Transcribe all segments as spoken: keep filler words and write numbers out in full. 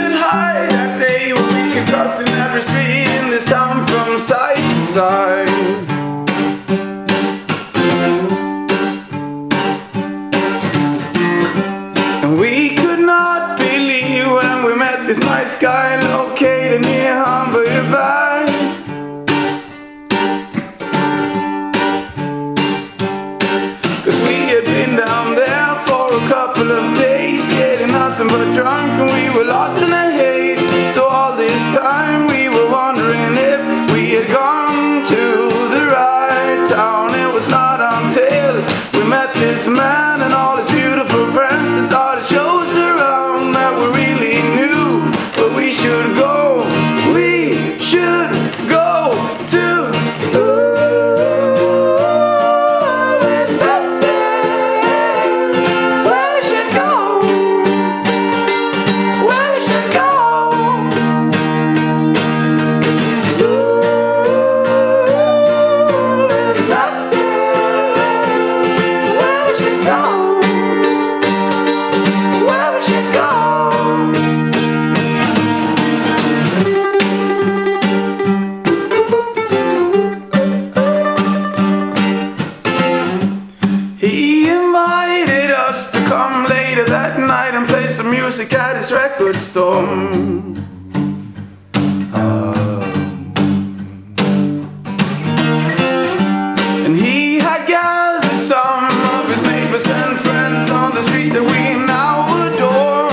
could hide that day when we could cross in every street in this town from side to side. And we could not believe when we met this nice guy located near Hamburg. Cause we had been down there for a couple of days, getting nothing but drunk, and we were lost in a haze. So all this time we were wondering if we had gone to the right town. It was not until we met this man and all his beautiful friends that started shows around that we really knew where we should go. We should go to come later that night and play some music at his record store. Uh, and he had gathered some of his neighbors and friends on the street that we now adore.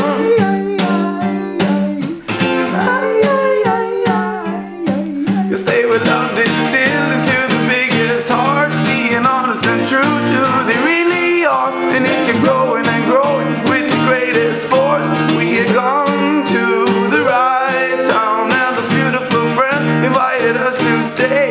Cause they would love distilled into the biggest heart, being honest and true to who they really are. And it can grow and growing with the greatest force. We had gone to the right town, and those beautiful friends invited us to stay.